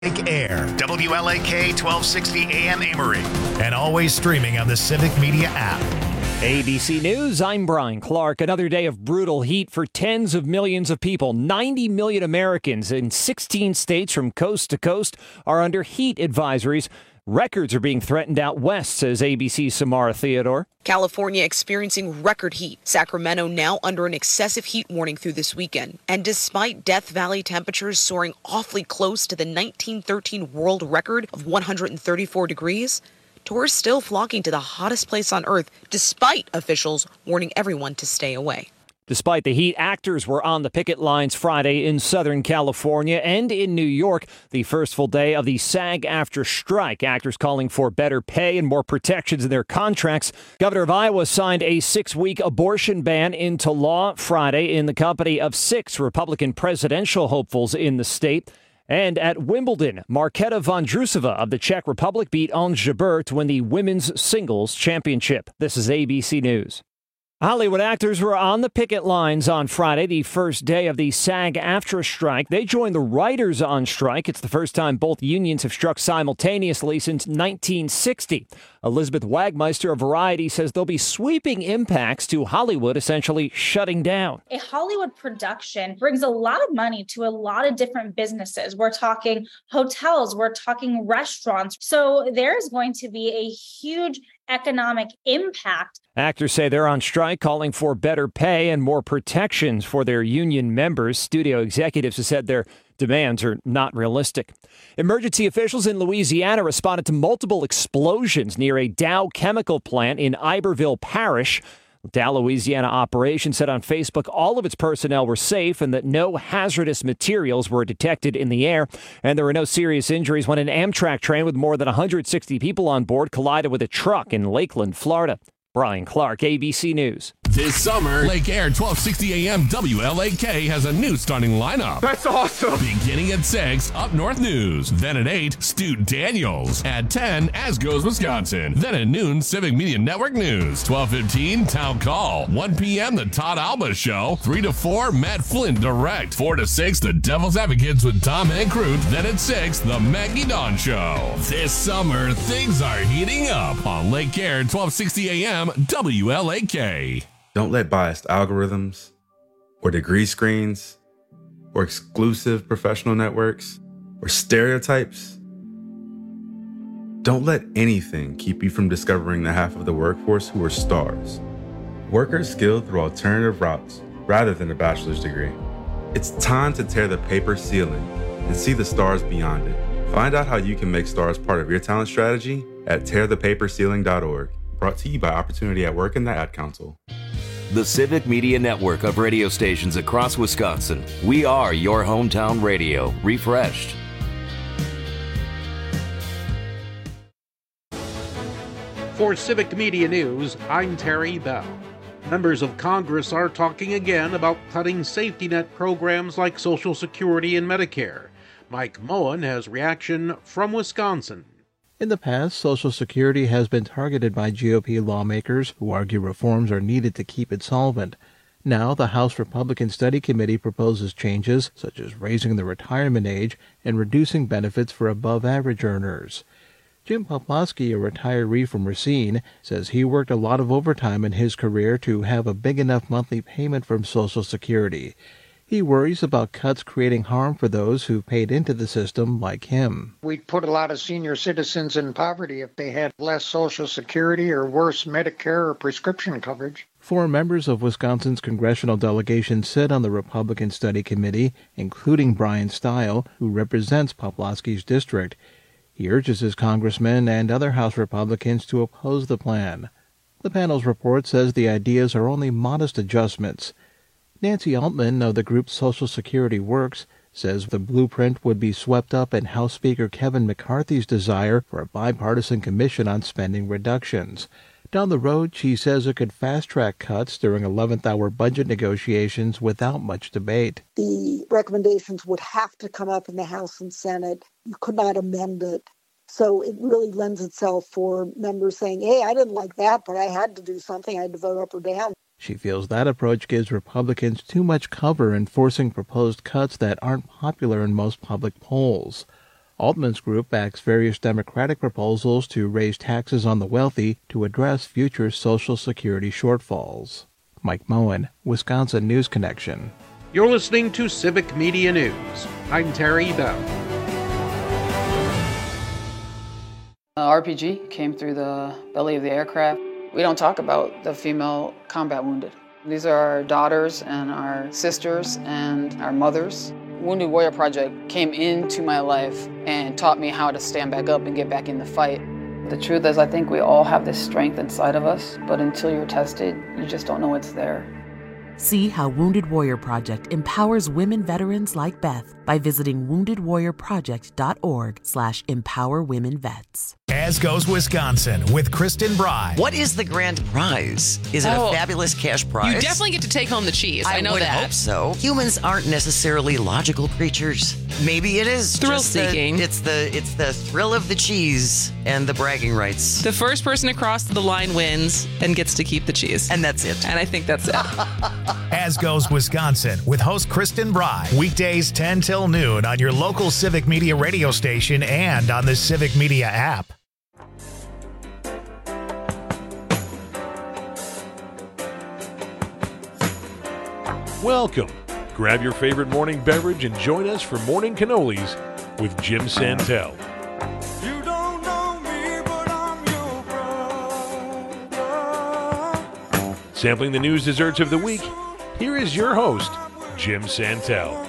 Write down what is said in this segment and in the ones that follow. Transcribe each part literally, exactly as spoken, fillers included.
Lake Air, W L A K twelve sixty A M Amory, and always streaming on the Civic Media app. A B C News, I'm Brian Clark. Another day of brutal heat for tens of millions of people. ninety million Americans in sixteen states from coast to coast are under heat advisories. Records are being threatened out west, says A B C's Samara Theodore. California experiencing record heat. Sacramento now under an excessive heat warning through this weekend. And despite Death Valley temperatures soaring awfully close to the nineteen thirteen world record of one hundred thirty-four degrees, tourists still flocking to the hottest place on earth, despite officials warning everyone to stay away. Despite the heat, actors were on the picket lines Friday in Southern California and in New York, the first full day of the SAG-AFTRA strike. Actors calling for better pay and more protections in their contracts. Governor of Iowa signed a six-week abortion ban into law Friday in the company of six Republican presidential hopefuls in the state. And at Wimbledon, Marketa Vondrousova of the Czech Republic beat Ons Jabeur to win the women's singles championship. This is A B C News. Hollywood actors were on the picket lines on Friday, the first day of the SAG-AFTRA strike. They joined the writers on strike. It's the first time both unions have struck simultaneously since nineteen sixty. Elizabeth Wagmeister of Variety says there'll be sweeping impacts to Hollywood essentially shutting down. A Hollywood production brings a lot of money to a lot of different businesses. We're talking hotels, we're talking restaurants. So there's going to be a huge economic impact. Actors say they're on strike, calling for better pay and more protections for their union members. Studio executives have said their demands are not realistic. Emergency officials in Louisiana responded to multiple explosions near a Dow chemical plant in Iberville Parish. Dow Louisiana Operations said on Facebook all of its personnel were safe and that no hazardous materials were detected in the air. And there were no serious injuries when an Amtrak train with more than one hundred sixty people on board collided with a truck in Lakeland, Florida. Brian Clark, A B C News. This summer, Lake Air twelve sixty A M W L A K has a new starting lineup. That's awesome. Beginning at six, Up North News. Then at eight, Stu Daniels. At ten, As Goes Wisconsin. Then at noon, Civic Media Network News. twelve fifteen, Town Call. one p.m., The Todd Alba Show. three to four, Matt Flynn Direct. four to six, The Devil's Advocates with Tom Ancrute. Then at six, The Maggie Dawn Show. This summer, things are heating up on Lake Air twelve sixty A M W L A K. Don't let biased algorithms or degree screens or exclusive professional networks or stereotypes. Don't let anything keep you from discovering the half of the workforce who are stars. Workers skilled through alternative routes rather than a bachelor's degree. It's time to tear the paper ceiling and see the stars beyond it. Find out how you can make stars part of your talent strategy at tear the paper ceiling dot org. Brought to you by Opportunity at Work and the Ad Council. The Civic Media Network of radio stations across Wisconsin. We are your hometown radio, refreshed. For Civic Media News, I'm Terry Bell. Members of Congress are talking again about cutting safety net programs like Social Security and Medicare. Mike Moen has reaction from Wisconsin. In the past, Social Security has been targeted by G O P lawmakers who argue reforms are needed to keep it solvent. Now, the House Republican Study Committee proposes changes, such as raising the retirement age and reducing benefits for above-average earners. Jim Poplawski, a retiree from Racine, says he worked a lot of overtime in his career to have a big enough monthly payment from Social Security. He worries about cuts creating harm for those who paid into the system like him. We'd put a lot of senior citizens in poverty if they had less Social Security or worse Medicare or prescription coverage. Four members of Wisconsin's congressional delegation sit on the Republican Study Committee, including Brian Stile, who represents Poplawski's district. He urges his congressmen and other House Republicans to oppose the plan. The panel's report says the ideas are only modest adjustments. Nancy Altman of the group Social Security Works says the blueprint would be swept up in House Speaker Kevin McCarthy's desire for a bipartisan commission on spending reductions. Down the road, she says it could fast-track cuts during eleventh hour budget negotiations without much debate. The recommendations would have to come up in the House and Senate. You could not amend it. So it really lends itself for members saying, hey, I didn't like that, but I had to do something. I had to vote up or down. She feels that approach gives Republicans too much cover in forcing proposed cuts that aren't popular in most public polls. Altman's group backs various Democratic proposals to raise taxes on the wealthy to address future Social Security shortfalls. Mike Moen, Wisconsin News Connection. You're listening to Civic Media News. I'm Terry Bell. Uh, R P G came through the belly of the aircraft. We don't talk about the female combat wounded. These are our daughters and our sisters and our mothers. Wounded Warrior Project came into my life and taught me how to stand back up and get back in the fight. The truth is, I think we all have this strength inside of us, but until you're tested, you just don't know it's there. See how Wounded Warrior Project empowers women veterans like Beth by visiting wounded warrior project dot org slash empower women vets. As Goes Wisconsin with Kristen Bry. What is the grand prize? Is it Oh, a fabulous cash prize? You definitely get to take home the cheese. I, I know would that. hope so. Humans aren't necessarily logical creatures. Maybe it is Thrill just the- seeking. it's the it's the thrill of the cheese and the bragging rights. The first person across the line wins and gets to keep the cheese. And that's it. And I think that's it. As Goes Wisconsin with host Kristen Bry. Weekdays ten till noon on your local Civic Media radio station and on the Civic Media app. Welcome. Grab your favorite morning beverage and join us for Morning Cannolis with Jim Santel. You don't know me, but I'm your brother. Sampling the news desserts of the week, here is your host, Jim Santel.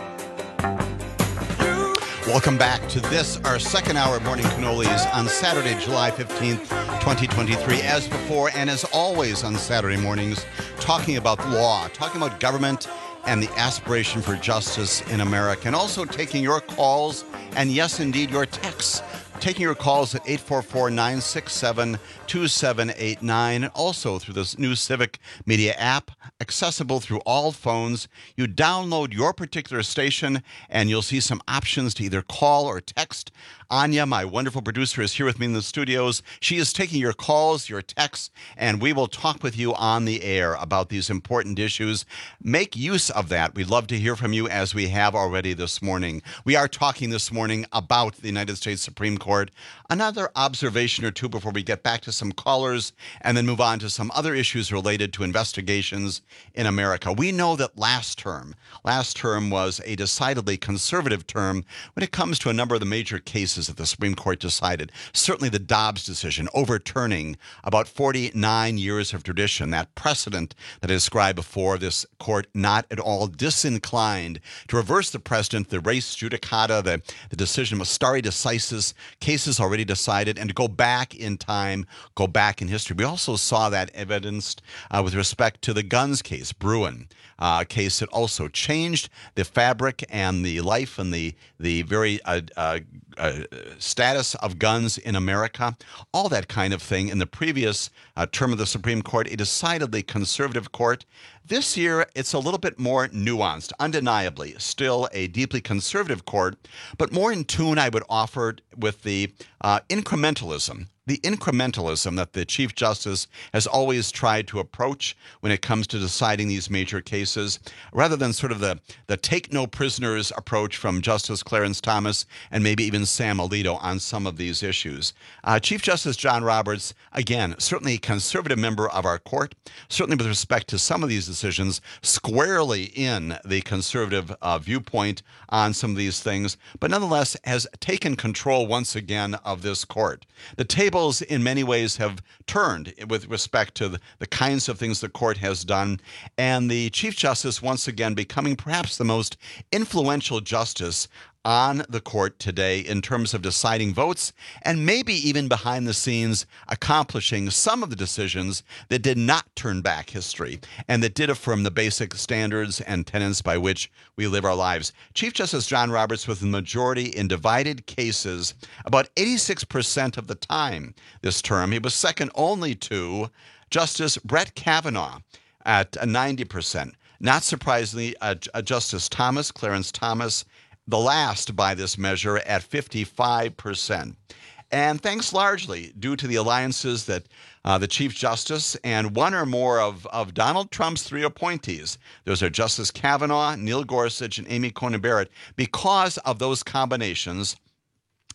Welcome back to this, our second hour of Morning Cannolis on Saturday, July fifteenth, twenty twenty-three. As before, and as always on Saturday mornings, talking about law, talking about government and the aspiration for justice in America, and also taking your calls and, yes, indeed, your texts. Taking your calls at eight four four, nine six seven, two seven eight nine, also through this new Civic Media app, accessible through all phones. You download your particular station, and you'll see some options to either call or text. Anya, my wonderful producer, is here with me in the studios. She is taking your calls, your texts, and we will talk with you on the air about these important issues. Make use of that. We'd love to hear from you, as we have already this morning. We are talking this morning about the United States Supreme Court. Another observation or two before we get back to some callers and then move on to some other issues related to investigations in America. We know that last term, last term was a decidedly conservative term when it comes to a number of the major cases that the Supreme Court decided. Certainly the Dobbs decision, overturning about forty-nine years of tradition, that precedent that I described before, this court not at all disinclined to reverse the precedent, the res judicata, the, the decision of stare decisis, cases already decided, and to go back in time, go back in history. We also saw that evidenced uh, with respect to the guns case, Bruen, uh, a case that also changed the fabric and the life and the, the very uh, uh, uh, status of guns in America, all that kind of thing. In the previous uh, term of the Supreme Court, a decidedly conservative court. This year, it's a little bit more nuanced, undeniably, still a deeply conservative court, but more in tune, I would offer, with the uh, incrementalism, the incrementalism that the Chief Justice has always tried to approach when it comes to deciding these major cases, rather than sort of the, the take-no-prisoners approach from Justice Clarence Thomas and maybe even Sam Alito on some of these issues. Uh, Chief Justice John Roberts, again, certainly a conservative member of our court, certainly with respect to some of these decisions, squarely in the conservative uh, viewpoint on some of these things, but nonetheless has taken control once again of this court. The tables in many ways have turned with respect to the, the kinds of things the court has done, and the Chief Justice once again becoming perhaps the most influential justice on the court today in terms of deciding votes, and maybe even behind the scenes accomplishing some of the decisions that did not turn back history and that did affirm the basic standards and tenets by which we live our lives. Chief Justice John Roberts was the majority in divided cases about eighty-six percent of the time this term. He was second only to Justice Brett Kavanaugh at ninety percent. Not surprisingly, uh, Justice Thomas, Clarence Thomas, the last by this measure at fifty-five percent. And thanks largely due to the alliances that uh, the Chief Justice and one or more of, of Donald Trump's three appointees, those are Justice Kavanaugh, Neil Gorsuch, and Amy Coney Barrett, because of those combinations,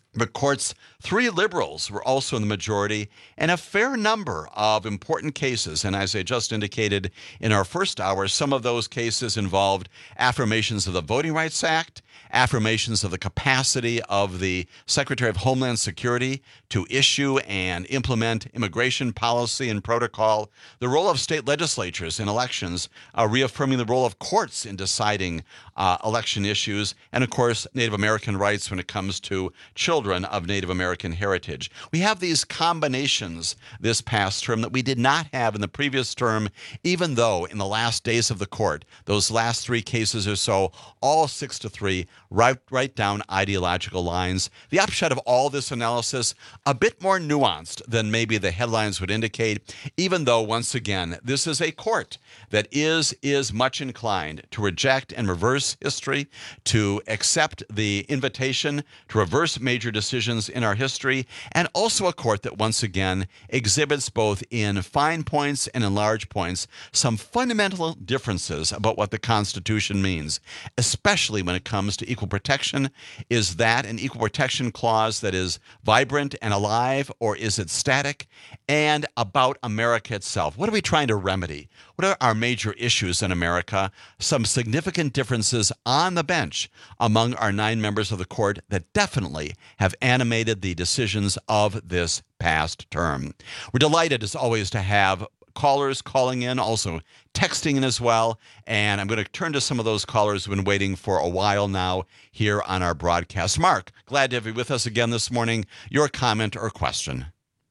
The court's three liberals were also in the majority, and a fair number of important cases. And as I just indicated in our first hour, some of those cases involved affirmations of the Voting Rights Act, affirmations of the capacity of the Secretary of Homeland Security to issue and implement immigration policy and protocol, the role of state legislatures in elections, uh, reaffirming the role of courts in deciding uh, election issues, and of course, Native American rights when it comes to children of Native American heritage. We have these combinations this past term that we did not have in the previous term, even though in the last days of the court, those last three cases or so, all six to three, right, right down ideological lines. The upshot of all this analysis, a bit more nuanced than maybe the headlines would indicate, even though, once again, this is a court that is, is much inclined to reject and reverse history, to accept the invitation to reverse major decisions in our history, and also a court that once again exhibits both in fine points and in large points some fundamental differences about what the Constitution means, especially when it comes to equal protection. Is that an equal protection clause that is vibrant and alive, or is it static? And about America itself, what are we trying to remedy? What are our major issues in America? Some significant differences on the bench among our nine members of the court that definitely have animated the decisions of this past term. We're delighted, as always, to have callers calling in, also texting in as well. And I'm going to turn to some of those callers who've been waiting for a while now here on our broadcast. Mark, glad to have you with us again this morning. Your comment or question?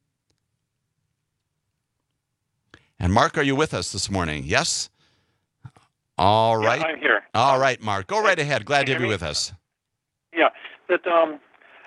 And Mark, are you with us this morning? Yes? All right. Yeah, I'm here. All right, Mark. Go right ahead. Glad to have you with us. Yeah, that um,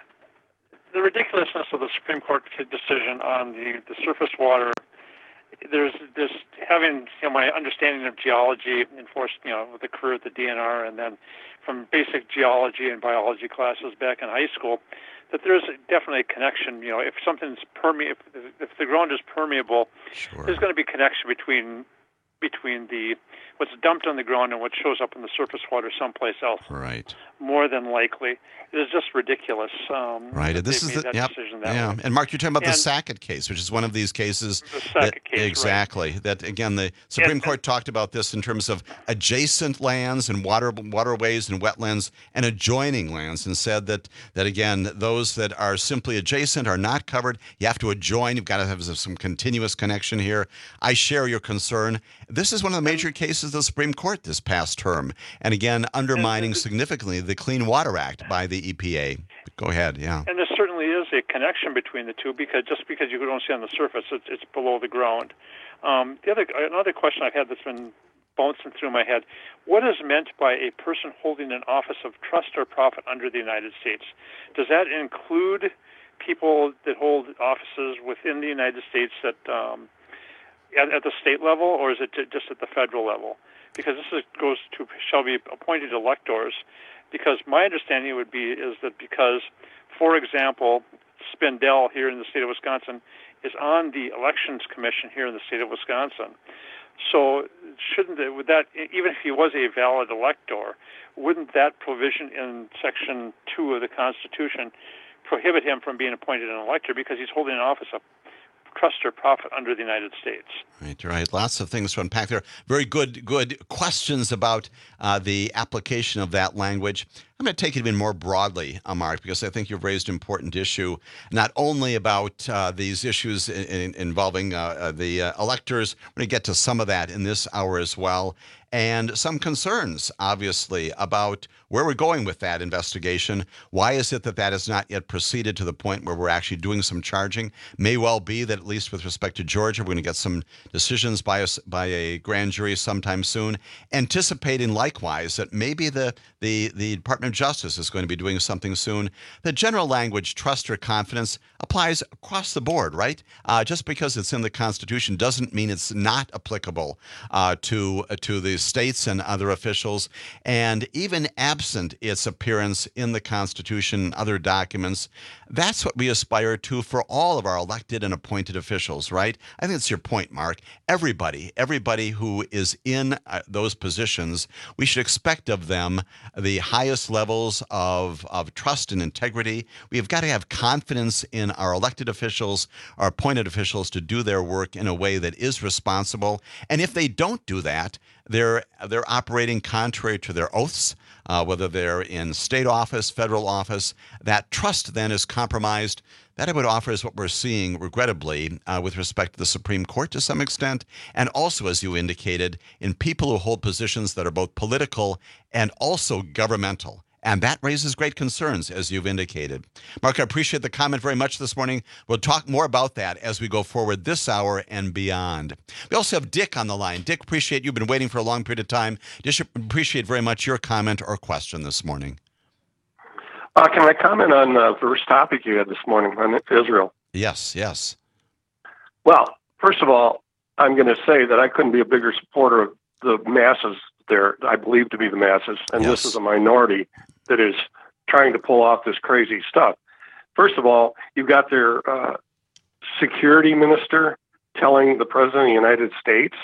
the ridiculousness of the Supreme Court decision on the, the surface water, there's this having you know, my understanding of geology enforced, you know, with the career at the D N R, and then from basic geology and biology classes back in high school, that there's definitely a connection. You know, if something's permeable, if the ground is permeable, sure, there's going to be a connection between between the what's dumped on the ground and what shows up in the surface water someplace else. Right. More than likely, it is just ridiculous. Um, right. And this is the yep, yeah. And Mark, you're talking about and the Sackett case, which is one of these cases. The Sackett that, case, exactly. Right. That again, the Supreme and, Court talked about this in terms of adjacent lands and water waterways and wetlands and adjoining lands, and said that that again, those that are simply adjacent are not covered. You have to adjoin. You've got to have some continuous connection here. I share your concern. This is one of the major cases of the Supreme Court this past term, and again, undermining significantly the Clean Water Act by the E P A. Go ahead, yeah. And there certainly is a connection between the two, because just because you don't see on the surface, it's, it's below the ground. Um, the other another question I've had that's been bouncing through my head: what is meant by a person holding an office of trust or profit under the United States? Does that include people that hold offices within the United States that um, at, at the state level, or is it just at the federal level? Because this is, goes to shall be appointed electors. Because my understanding would be is that because, for example, Spindell here in the state of Wisconsin is on the Elections Commission here in the state of Wisconsin. So shouldn't it, would that, even if he was a valid elector, wouldn't that provision in Section two of the Constitution prohibit him from being appointed an elector because he's holding an office of trust or profit under the United States? Right, right. Lots of things to unpack there. Very good, good questions about uh, the application of that language. I'm going to take it even more broadly, uh, Mark, because I think you've raised an important issue, not only about uh, these issues in, in, involving uh, the uh, electors. We're going to get to some of that in this hour as well, and some concerns, obviously, about where we're going with that investigation. Why is it that that has not yet proceeded to the point where we're actually doing some charging? May well be that, at least with respect to Georgia, we're going to get some decisions by a, by a grand jury sometime soon, anticipating likewise that maybe the, the, the Department of Justice is going to be doing something soon. The general language, trust or confidence, applies across the board, right? Uh, just because it's in the Constitution doesn't mean it's not applicable uh, to, uh, to the states and other officials. And even absent its appearance in the Constitution, other documents, that's what we aspire to for all of our elected and appointed officials, right? I think that's your point, Mark. Everybody, everybody who is in uh, those positions, we should expect of them the highest level levels of, of trust and integrity. We've got to have confidence in our elected officials, our appointed officials, to do their work in a way that is responsible. And if they don't do that, they're they're operating contrary to their oaths, uh, whether they're in state office, federal office. That trust then is compromised. That, I would offer, is what we're seeing, regrettably, uh, with respect to the Supreme Court to some extent, and also, as you indicated, in people who hold positions that are both political and also governmental. And that raises great concerns, as you've indicated. Mark, I appreciate the comment very much this morning. We'll talk more about that as we go forward this hour and beyond. We also have Dick on the line. Dick, appreciate you've been waiting for a long period of time. Just appreciate very much your comment or question this morning. Uh, can I comment on the first topic you had this morning on Israel? Yes, yes. Well, first of all, I'm going to say that I couldn't be a bigger supporter of the masses there, I believe to be the masses, and yes. This is a minority that is trying to pull off this crazy stuff. First of all, you've got their uh, security minister telling the President of the United States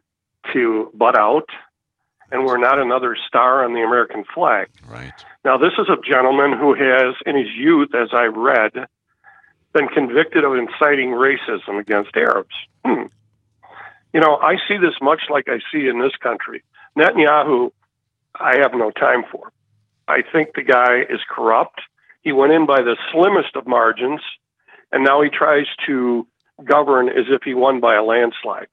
to butt out, and we're not another star on the American flag. Right. Now, this is a gentleman who has, in his youth, as I read, been convicted of inciting racism against Arabs. Hmm. You know, I see this much like I see in this country. Netanyahu, I have no time for. I think the guy is corrupt. He went in by the slimmest of margins, and now he tries to govern as if he won by a landslide.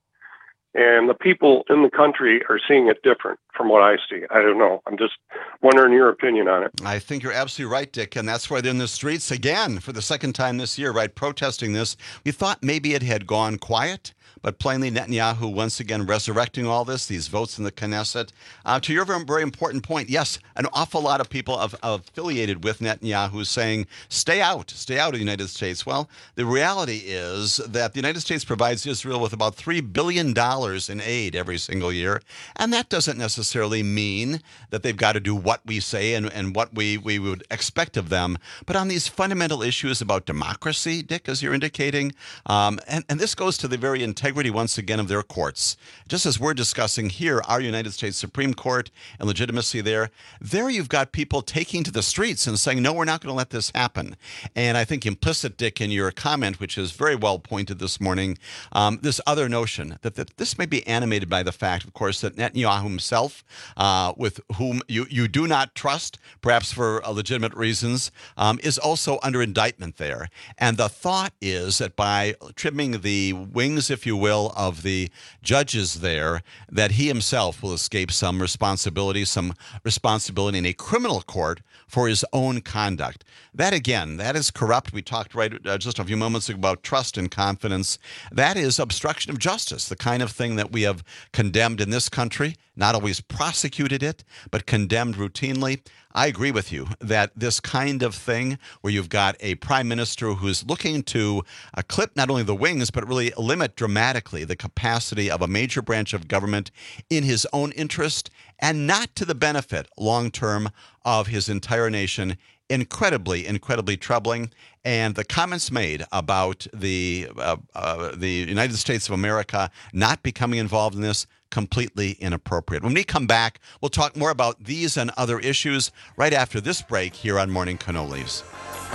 And the people in the country are seeing it different from what I see. I don't know. I'm just wondering your opinion on it. I think you're absolutely right, Dick. And that's why they're in the streets again for the second time this year, right, protesting this. We thought maybe it had gone quiet, but plainly Netanyahu once again resurrecting all this, these votes in the Knesset. Uh, to your very, very important point, yes, an awful lot of people of, affiliated with Netanyahu saying, stay out, stay out of the United States. Well, the reality is that the United States provides Israel with about three billion dollars in aid every single year, and that doesn't necessarily mean that they've got to do what we say and, and what we, we would expect of them. But on these fundamental issues about democracy, Dick, as you're indicating, um, and, and this goes to the very integrity once again of their courts. Just as we're discussing here, our United States Supreme Court and legitimacy there, there you've got people taking to the streets and saying, no, we're not going to let this happen. And I think implicit, Dick, in your comment, which is very well pointed this morning, um, this other notion that, that this may be animated by the fact, of course, that Netanyahu himself, uh, with whom you, you do not trust, perhaps for uh, legitimate reasons, um, is also under indictment there. And the thought is that by trimming the wings, if you will, of the judges there, that he himself will escape some responsibility, some responsibility in a criminal court for his own conduct. That, again, that is corrupt. We talked right uh, just a few moments ago about trust and confidence. That is obstruction of justice, the kind of thing that we have condemned in this country, not always prosecuted it, but condemned routinely. I agree with you that this kind of thing where you've got a prime minister who's looking to uh, clip not only the wings, but really limit dramatically the capacity of a major branch of government in his own interest and not to the benefit long-term of his entire nation, incredibly, incredibly troubling. And the comments made about the uh, uh, the United States of America not becoming involved in this, completely inappropriate. When we come back, we'll talk more about these and other issues right after this break here on Morning Cannolis.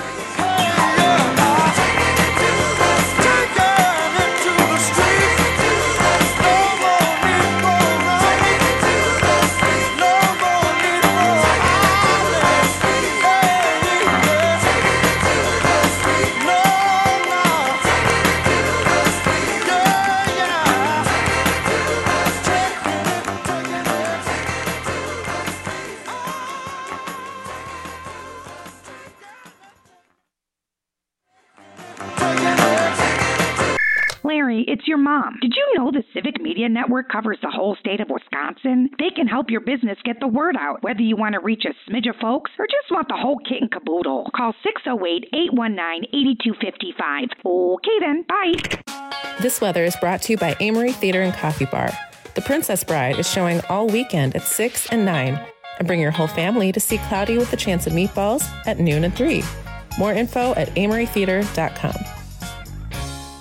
Larry, it's your mom. Did you know the Civic Media Network covers the whole state of Wisconsin? They can help your business get the word out, whether you want to reach a smidge of folks or just want the whole kit and caboodle. Call six oh eight, eight one nine, eight two five five. Okay then, bye. This weather is brought to you by Amory Theater and Coffee Bar. The Princess Bride is showing all weekend at six and nine. And bring your whole family to see Cloudy with a Chance of Meatballs at noon and three. More info at amory theater dot com.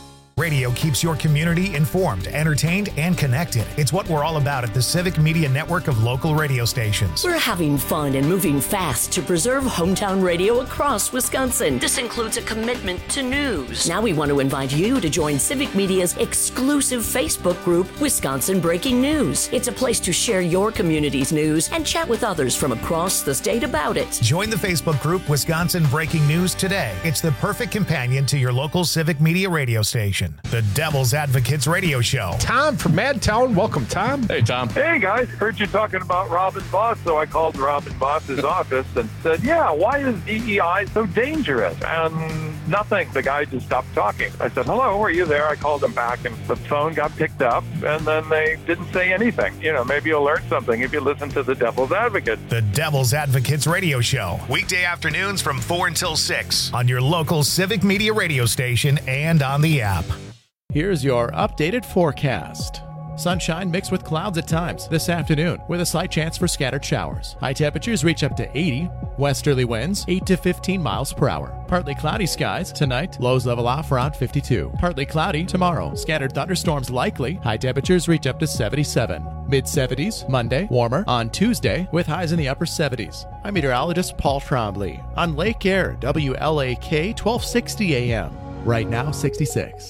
Radio keeps your community informed, entertained, and connected. It's what we're all about at the Civic Media Network of local radio stations. We're having fun and moving fast to preserve hometown radio across Wisconsin. This includes a commitment to news. Now we want to invite you to join Civic Media's exclusive Facebook group, Wisconsin Breaking News. It's a place to share your community's news and chat with others from across the state about it. Join the Facebook group Wisconsin Breaking News today. It's the perfect companion to your local Civic Media radio station. The Devil's Advocates Radio Show. Tom from Madtown. Welcome, Tom. Hey, Tom. Hey, guys. Heard you talking about Robin Voss, so I called Robin Voss's office and said, yeah, why is D E I so dangerous? And nothing. The guy just stopped talking. I said, hello, are you there? I called him back, and the phone got picked up, and then they didn't say anything. You know, maybe you'll learn something if you listen to the Devil's Advocate. The Devil's Advocates Radio Show. Weekday afternoons from four until six on your local Civic Media radio station and on the app. Here's your updated forecast. Sunshine mixed with clouds at times this afternoon with a slight chance for scattered showers. High temperatures reach up to eighty. Westerly winds eight to fifteen miles per hour. Partly cloudy skies tonight. Lows level off around fifty-two. Partly cloudy tomorrow. Scattered thunderstorms likely. High temperatures reach up to seventy-seven. mid seventies Monday. Warmer on Tuesday with highs in the upper seventies. I'm meteorologist Paul Trombley on Lake Air, W L A K twelve sixty A M. Right now sixty-six.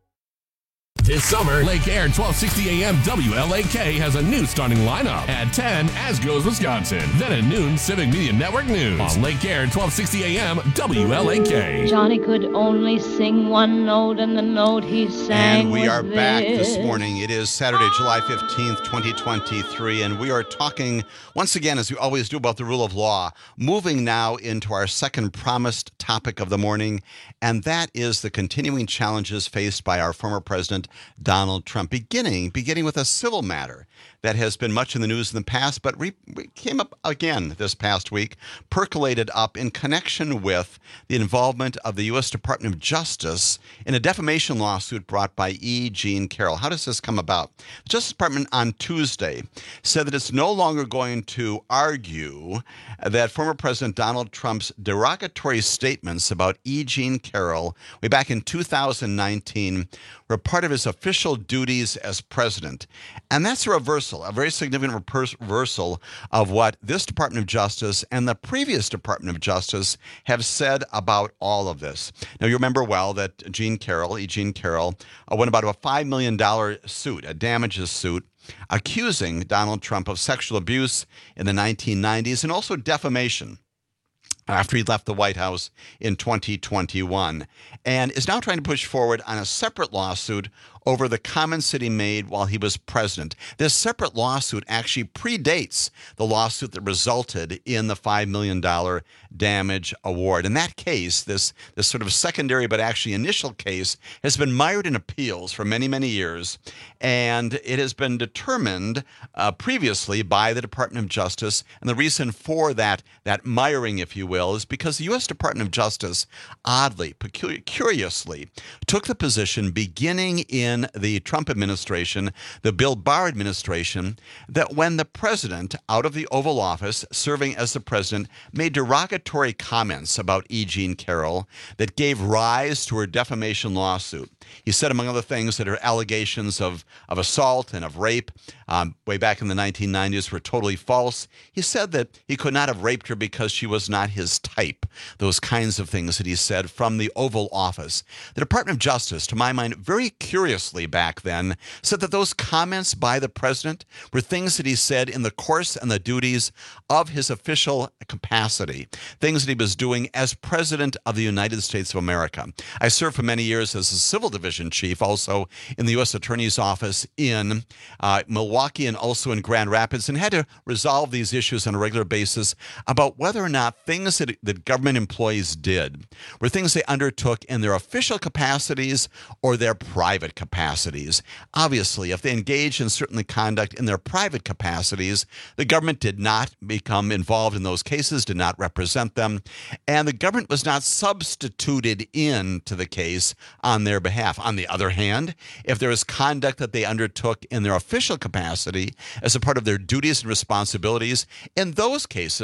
This summer, Lake Air twelve sixty A M W L A K has a new starting lineup. At ten, As Goes Wisconsin. Then at noon, Civic Media Network News. On Lake Air twelve sixty A M W L A K. Johnny could only sing one note, and the note he sang And we was are back this. this morning. It is Saturday, July fifteenth, twenty twenty-three, and we are talking once again, as we always do, about the rule of law. Moving now into our second promised topic of the morning, and that is the continuing challenges faced by our former president, Donald Trump, beginning beginning with a civil matter that has been much in the news in the past, but re- re- came up again this past week, percolated up in connection with the involvement of the U S Department of Justice in a defamation lawsuit brought by E. Jean Carroll. How does this come about? The Justice Department on Tuesday said that it's no longer going to argue that former President Donald Trump's derogatory statements about E. Jean Carroll way back in two thousand nineteen were part of his official duties as president. And that's a reversal, a very significant reversal of what this Department of Justice and the previous Department of Justice have said about all of this. Now, you remember well that Jean Carroll, E. Jean Carroll, uh, went about a five million dollars suit, a damages suit, accusing Donald Trump of sexual abuse in the nineteen nineties and also defamation after he left the White House in twenty twenty-one, and is now trying to push forward on a separate lawsuit over the comments that he made while he was president. This separate lawsuit actually predates the lawsuit that resulted in the five million dollars damage award. In that case, this, this sort of secondary but actually initial case has been mired in appeals for many, many years, and it has been determined uh, previously by the Department of Justice, and the reason for that, that miring, if you will, is because the U S Department of Justice, oddly, peculiar, curiously, took the position beginning in the Trump administration, the Bill Barr administration, that when the president, out of the Oval Office, serving as the president, made derogatory comments about E. Jean Carroll that gave rise to her defamation lawsuit. He said, among other things, that her allegations of, of assault and of rape um, way back in the nineteen nineties were totally false. He said that he could not have raped her because she was not his type. Those kinds of things that he said from the Oval Office. The Department of Justice, to my mind, very curiously back then, said that those comments by the president were things that he said in the course and the duties of his official capacity, things that he was doing as president of the United States of America. I served for many years as a civil division chief, also in the U S Attorney's Office in uh, Milwaukee and also in Grand Rapids, and had to resolve these issues on a regular basis about whether or not things that, that government employees did were things they undertook in their official capacities or their private capacities. Obviously, if they engaged in certain conduct in their private capacities, the government did not become involved in those cases, did not represent them, and the government was not substituted into the case on their behalf. On the other hand, if there was conduct that they undertook in their official capacity as a part of their duties and responsibilities, in those cases,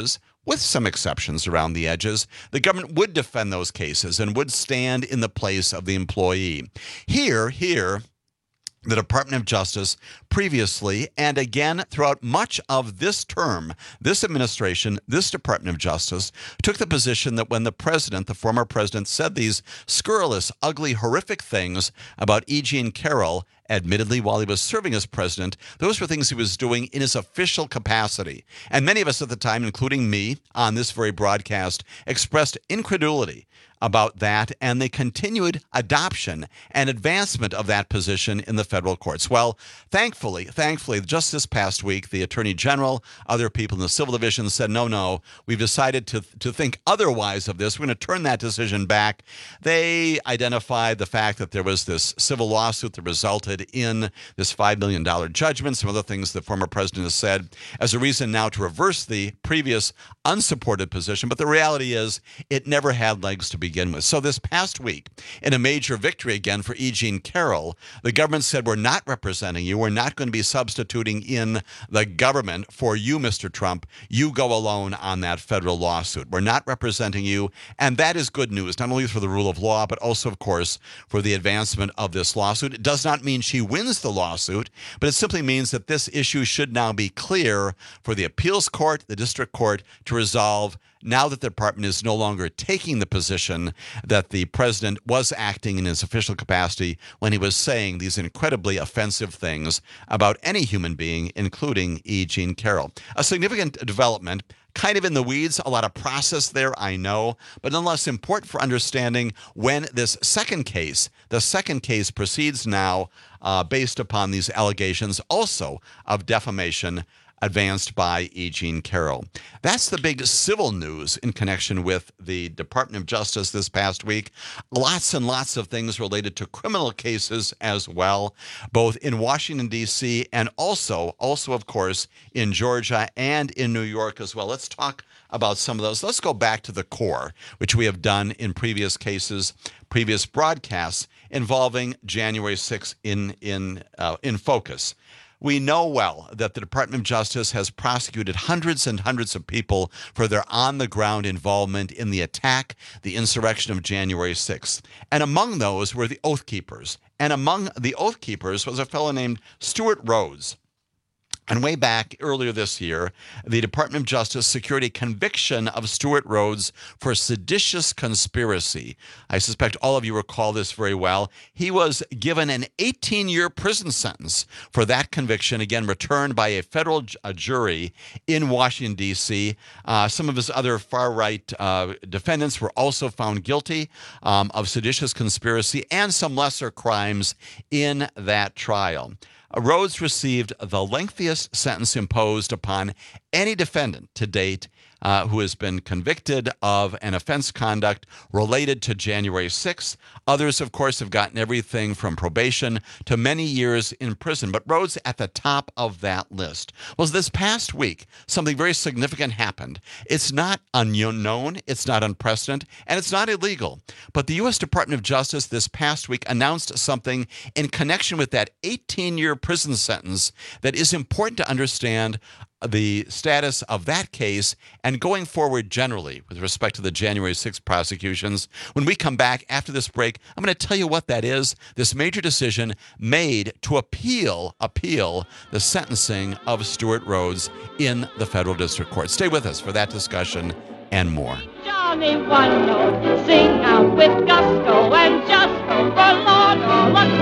with some exceptions around the edges, the government would defend those cases and would stand in the place of the employee. Here, here, the Department of Justice previously and again throughout much of this term, this administration, this Department of Justice took the position that when the president, the former president, said these scurrilous, ugly, horrific things about E. Jean Carroll, admittedly while he was serving as president, those were things he was doing in his official capacity. And many of us at the time, including me on this very broadcast, expressed incredulity about that and the continued adoption and advancement of that position in the federal courts. Well, thankfully, thankfully, just this past week, the Attorney General, other people in the civil division said, no, no, we've decided to, to think otherwise of this. We're going to turn that decision back. They identified the fact that there was this civil lawsuit that resulted in this five million dollars judgment, some other things the former president has said, as a reason now to reverse the previous unsupported position. But the reality is it never had legs to begin with. So this past week, in a major victory again for E. Jean Carroll, the government said, we're not representing you. We're not going to be substituting in the government for you, Mister Trump. You go alone on that federal lawsuit. We're not representing you. And that is good news, not only for the rule of law, but also, of course, for the advancement of this lawsuit. It does not mean she wins the lawsuit, but it simply means that this issue should now be clear for the appeals court, the district court, to resolve now that the department is no longer taking the position that the president was acting in his official capacity when he was saying these incredibly offensive things about any human being, including E. Jean Carroll. A significant development, kind of in the weeds, a lot of process there, I know, but nonetheless important for understanding when this second case, the second case proceeds now uh, based upon these allegations also of defamation advanced by E. Jean Carroll. That's the big civil news in connection with the Department of Justice this past week. Lots and lots of things related to criminal cases as well, both in Washington, D C, and also, also, of course, in Georgia and in New York as well. Let's talk about some of those. Let's go back to the core, which we have done in previous cases, previous broadcasts involving January sixth in, in, uh, in focus. We know well that the Department of Justice has prosecuted hundreds and hundreds of people for their on-the-ground involvement in the attack, the insurrection of January sixth. And among those were the Oath Keepers. And among the Oath Keepers was a fellow named Stewart Rhodes. And way back earlier this year, the Department of Justice secured a conviction of Stewart Rhodes for seditious conspiracy. I suspect all of you recall this very well. He was given an eighteen-year prison sentence for that conviction, again, returned by a federal ju- a jury in Washington, D C. Uh, some of his other far-right uh, defendants were also found guilty um, of seditious conspiracy and some lesser crimes in that trial. Rhodes received the lengthiest sentence imposed upon any defendant to date uh, who has been convicted of an offense conduct related to January sixth. Others, of course, have gotten everything from probation to many years in prison. But Rhodes at the top of that list. Well, this past week, something very significant happened. It's not unknown, it's not unprecedented, and it's not illegal. But the U S Department of Justice this past week announced something in connection with that eighteen-year prison sentence that is important to understand the status of that case and going forward generally with respect to the January sixth prosecutions. When we come back after this break, I'm going to tell you what that is, this major decision made to appeal, appeal the sentencing of Stewart Rhodes in the federal district court. Stay with us for that discussion and more. Johnny one note, sing out with gusto and just go for Lord all the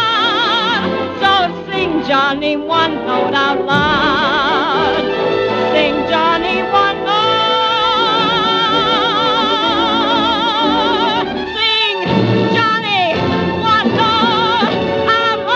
crowd. So sing Johnny one note out loud. Sing Johnny one note. Sing Johnny one note out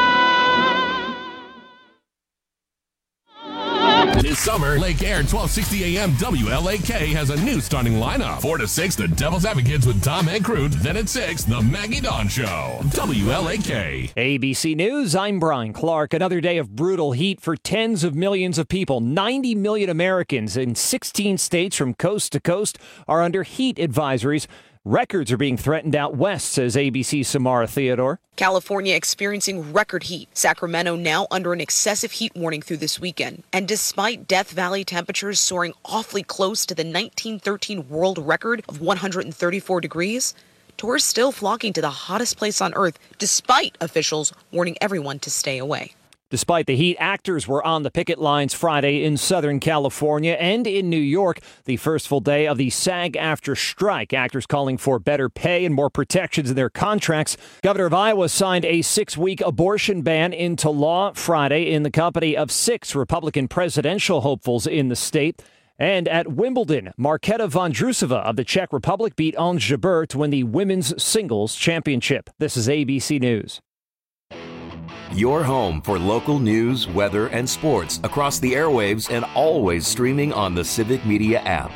loud. This summer, Lake Air twelve sixty A M W L A K has a new starting lineup. four to six, the Devil's Advocates with Tom Ankroot. Then at six, the Maggie Dawn Show. W L A K. A B C News, I'm Brian Clark. Another day of brutal heat for tens of millions of people. ninety million Americans in sixteen states from coast to coast are under heat advisories. Records are being threatened out west, says A B C's Samara Theodore. California experiencing record heat. Sacramento now under an excessive heat warning through this weekend. And despite Death Valley temperatures soaring awfully close to the nineteen thirteen world record of one hundred thirty-four degrees, tourists still flocking to the hottest place on Earth, despite officials warning everyone to stay away. Despite the heat, actors were on the picket lines Friday in Southern California and in New York, the first full day of the SAG-AFTRA strike. Actors calling for better pay and more protections in their contracts. Governor of Iowa signed a six-week abortion ban into law Friday in the company of six Republican presidential hopefuls in the state. And at Wimbledon, Marketa Vondrousova of the Czech Republic beat Ons Jabeur to win the women's singles championship. This is A B C News. Your home for local news, weather, and sports across the airwaves and always streaming on the Civic Media app.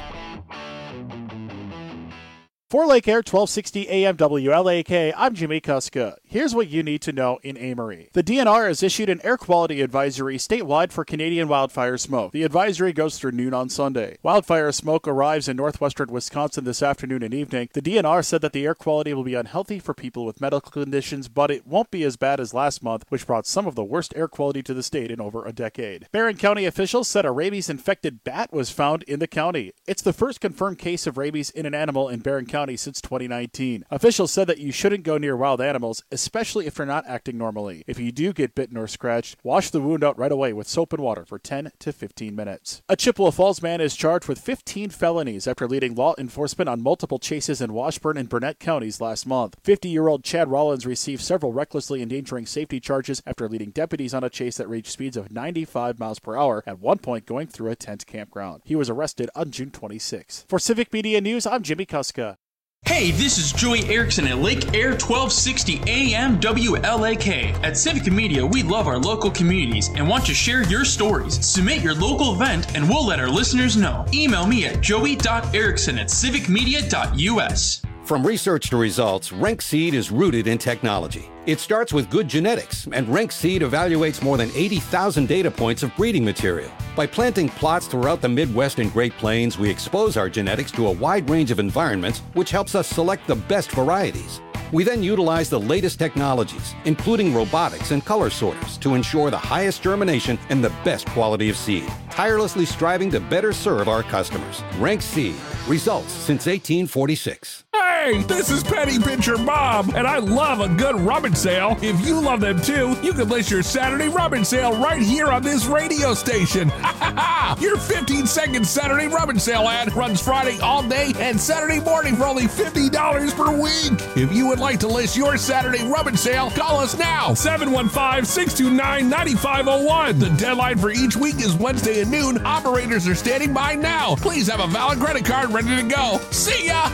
For Lake Air twelve sixty A M W L A K, I'm Jimmy Kuska. Here's what you need to know in Amory. The D N R has issued an air quality advisory statewide for Canadian wildfire smoke. The advisory goes through noon on Sunday. Wildfire smoke arrives in northwestern Wisconsin this afternoon and evening. The D N R said that the air quality will be unhealthy for people with medical conditions, but it won't be as bad as last month, which brought some of the worst air quality to the state in over a decade. Barron County officials said a rabies-infected bat was found in the county. It's the first confirmed case of rabies in an animal in Barron County since twenty nineteen. Officials said that you shouldn't go near wild animals, especially if they're not acting normally. If you do get bitten or scratched, wash the wound out right away with soap and water for ten to fifteen minutes. A Chippewa Falls man is charged with fifteen felonies after leading law enforcement on multiple chases in Washburn and Burnett counties last month. fifty-year-old Chad Rollins received several recklessly endangering safety charges after leading deputies on a chase that reached speeds of ninety-five miles per hour, at one point going through a tent campground. He was arrested on June twenty-sixth. For Civic Media News, I'm Jimmy Kuska. Hey, this is Joey Erickson at Lake Air twelve sixty A M W L A K. At Civic Media, we love our local communities and want to share your stories. Submit your local event and we'll let our listeners know. Email me at joey dot erickson at civic media dot u s. From research to results, Renk Seed is rooted in technology. It starts with good genetics, and Renk Seed evaluates more than eighty thousand data points of breeding material. By planting plots throughout the Midwest and Great Plains, we expose our genetics to a wide range of environments, which helps us select the best varieties. We then utilize the latest technologies, including robotics and color sorters, to ensure the highest germination and the best quality of seed, tirelessly striving to better serve our customers. Renk Seed, results since eighteen forty-six. Hey, this is Penny Pincher Bob, and I love a good rummage sale. If you love them too, you can list your Saturday rummage sale right here on this radio station. Your fifteen second Saturday rummage sale ad runs Friday all day and Saturday morning for only fifty dollars per week. If you would like to list your Saturday rummage sale, call us now, seven one five, six two nine, nine five zero one. The deadline for each week is Wednesday at noon. Operators are standing by now. Please have a valid credit card ready to go. See ya!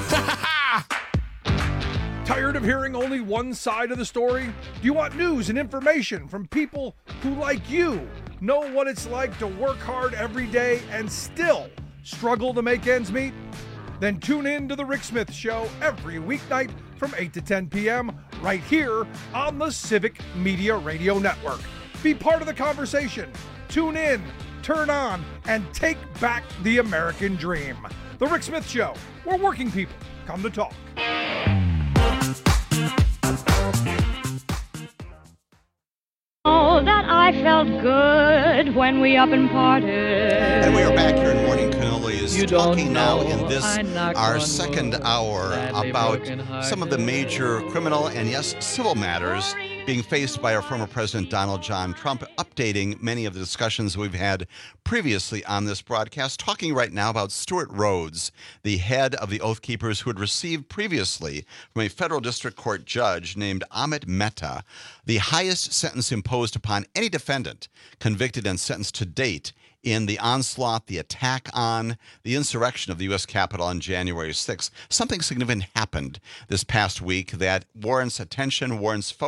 Tired of hearing only one side of the story? Do you want news and information from people who, like you, know what it's like to work hard every day and still struggle to make ends meet? Then tune in to The Rick Smith Show every weeknight from eight to ten p.m. right here on the Civic Media Radio Network. Be part of the conversation. Tune in, turn on, and take back the American dream. The Rick Smith Show, where working people come to talk. Oh, that I felt good when we up and parted. And we are back here in Morning Cannolis, talking now in this, our second hour, about some of the major criminal and, yes, civil matters being faced by our former President Donald John Trump, updating many of the discussions we've had previously on this broadcast, talking right now about Stewart Rhodes, the head of the Oath Keepers, who had received previously from a federal district court judge named Amit Mehta the highest sentence imposed upon any defendant convicted and sentenced to date in the onslaught, the attack on, the insurrection of the U S Capitol on January sixth. Something significant happened this past week that warrants attention, warrants focus.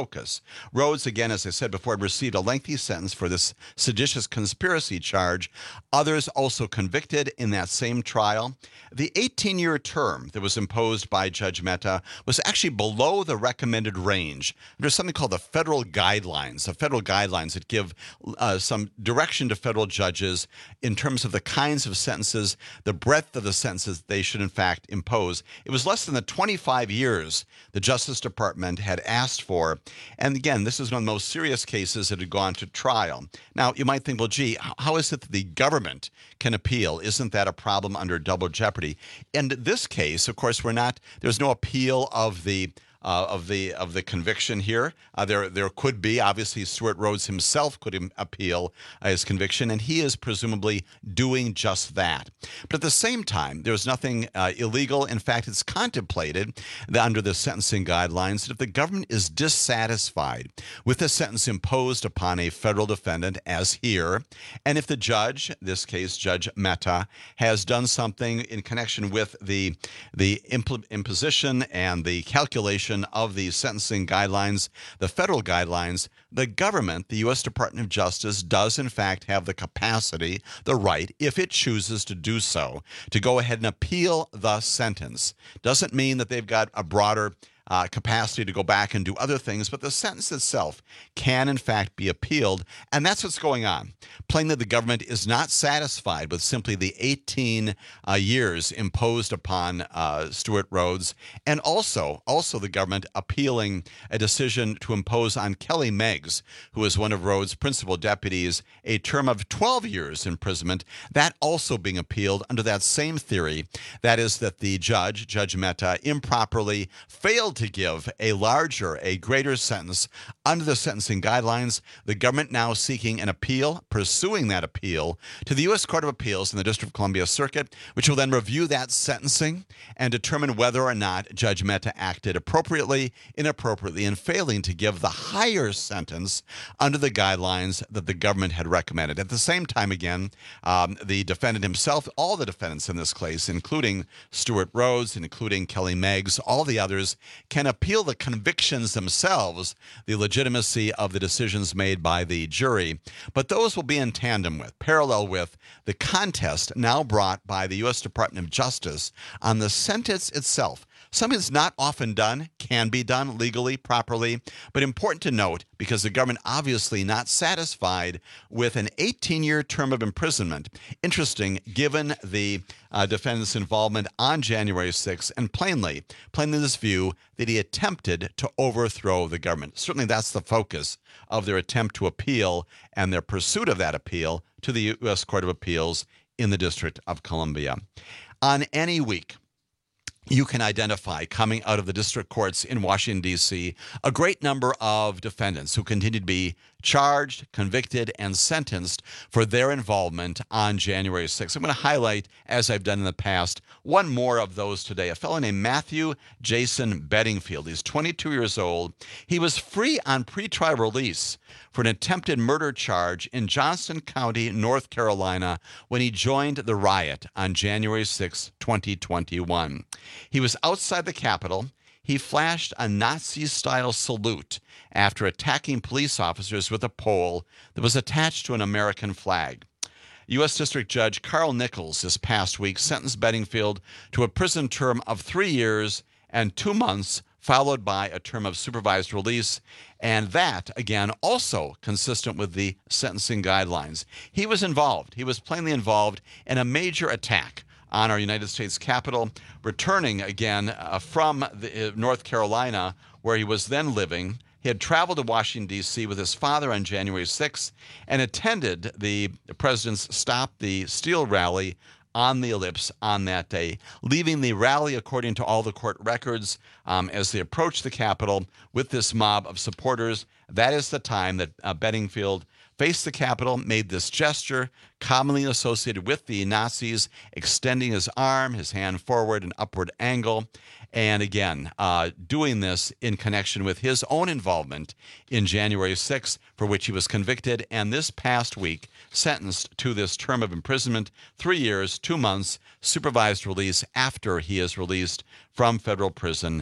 Rhodes, again, as I said before, had received a lengthy sentence for this seditious conspiracy charge. Others also convicted in that same trial. The eighteen-year term that was imposed by Judge Mehta was actually below the recommended range. There's something called the federal guidelines, the federal guidelines that give uh, some direction to federal judges in terms of the kinds of sentences, the breadth of the sentences they should in fact impose. It was less than the twenty-five years the Justice Department had asked for. And again, this is one of the most serious cases that had gone to trial. Now, you might think, well, gee, how is it that the government can appeal? Isn't that a problem under double jeopardy? In this case, of course, we're not, there's no appeal of the Uh, of the of the conviction here. Uh, there there could be, obviously, Stewart Rhodes himself could im- appeal uh, his conviction, and he is presumably doing just that. But at the same time, there's nothing uh, illegal. In fact, it's contemplated that under the sentencing guidelines that if the government is dissatisfied with the sentence imposed upon a federal defendant, as here, and if the judge, in this case Judge Mehta, has done something in connection with the the impl- imposition and the calculation of the sentencing guidelines, the federal guidelines, the government, the U S Department of Justice, does in fact have the capacity, the right, if it chooses to do so, to go ahead and appeal the sentence. Doesn't mean that they've got a broader Uh, capacity to go back and do other things, but the sentence itself can in fact be appealed, and that's what's going on. Plainly, the government is not satisfied with simply the eighteen uh, years imposed upon uh, Stewart Rhodes, and also, also the government appealing a decision to impose on Kelly Meggs, who is one of Rhodes' principal deputies, a term of twelve years imprisonment, that also being appealed under that same theory, that is that the judge, Judge Mehta, improperly failed to give a larger, a greater sentence under the sentencing guidelines. The government now seeking an appeal, pursuing that appeal to the U S Court of Appeals in the District of Columbia Circuit, which will then review that sentencing and determine whether or not Judge Mehta acted appropriately, inappropriately, in failing to give the higher sentence under the guidelines that the government had recommended. At the same time, again, um, the defendant himself, all the defendants in this case, including Stewart Rhodes, including Kelly Meggs, all the others, can appeal the convictions themselves, the legitimacy of the decisions made by the jury. But those will be in tandem with, parallel with, the contest now brought by the U S Department of Justice on the sentence itself. Something that's not often done, can be done legally, properly, but important to note because the government obviously not satisfied with an eighteen-year term of imprisonment. Interesting, given the uh, defendant's involvement on January sixth, and plainly, plainly this view that he attempted to overthrow the government. Certainly that's the focus of their attempt to appeal and their pursuit of that appeal to the U S Court of Appeals in the District of Columbia. On any week, you can identify, coming out of the district courts in Washington, D C, a great number of defendants who continue to be charged, convicted, and sentenced for their involvement on January sixth. I'm going to highlight, as I've done in the past, one more of those today. A fellow named Matthew Jason Bedingfield. He's twenty-two years old. He was free on pretrial release for an attempted murder charge in Johnston County, North Carolina, when he joined the riot on January sixth, twenty twenty-one. He was outside the Capitol. He flashed a Nazi-style salute after attacking police officers with a pole that was attached to an American flag. U S District Judge Carl Nichols this past week sentenced Bedingfield to a prison term of three years and two months, followed by a term of supervised release, and that, again, also consistent with the sentencing guidelines. He was involved. He was plainly involved in a major attack on our United States Capitol, returning again uh, from the, uh, North Carolina, where he was then living. He had traveled to Washington, D C with his father on January sixth and attended the president's Stop the Steal rally on the Ellipse on that day, leaving the rally, according to all the court records, um, as they approached the Capitol with this mob of supporters. That is the time that uh, Bedingfield faced the Capitol, made this gesture commonly associated with the Nazis, extending his arm, his hand forward, an upward angle, and again, uh, doing this in connection with his own involvement in January sixth, for which he was convicted, and this past week sentenced to this term of imprisonment, three years, two months, supervised release after he is released from federal prison